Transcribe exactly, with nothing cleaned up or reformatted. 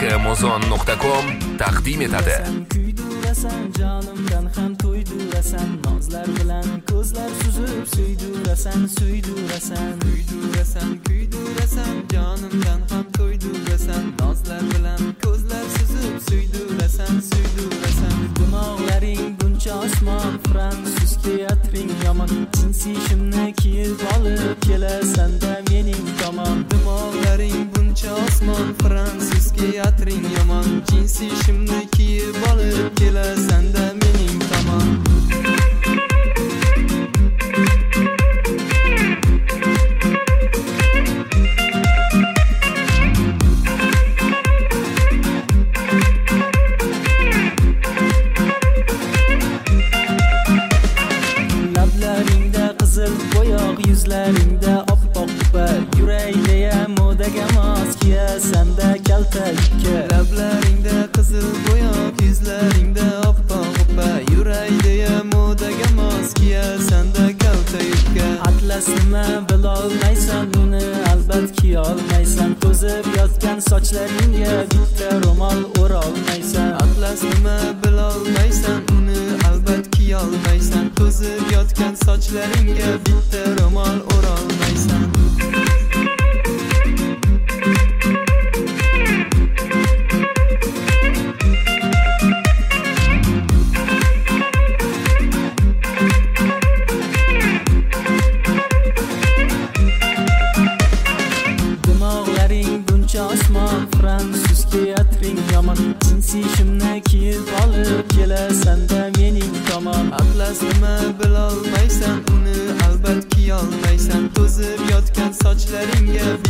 mozon nuqta com taqdim etadi. Kuydurasan jonimdan ham to'ydurasan, nozlar bilan ko'zlar suzib suydurasan, suydurasan, kuydurasan, kuydurasan jonimdan ham to'ydurasan, nozlar bilan ko'zlar suzib suydurasan, suydurasan. Dimoqlaring buncha osmon, fransuzcha atring yomon, jinsiy shimni kiyib olib kelasan-da mening tomon. Dimoqlaring buncha osmon, fransuzcha atring yomon, jinsiy shimni kiyib olib kelasan-da mening tomon. Yuzlaringda oppoq qupa, yuragingda modaga mos kiyasan-da kalta yukka. Lablaringda qizil bo'yoq, yuzlaringda oppoq qupa, yuragingda modaga mos kiyasan-da kalta yukka. Atlas nima bilolmaysan, uni albat kiyolmaysan, to'zib yotgan sochlaringga bitta ro'mol o'rolmaysan. Atlas nima bilolmaysan, uni albat kiyolmaysan, to'zib yotgan sochlaringga bitta ro'mol o'rolmaysan. Dimoqlaring buncha osmon, fransuzcha atring yomon, jinsiy shimni kiyib olib kelasan-da mening tomon. Atlas nima bilolmaysan, uni albat kiyolmaysan, to'zib yotgan sochlaringga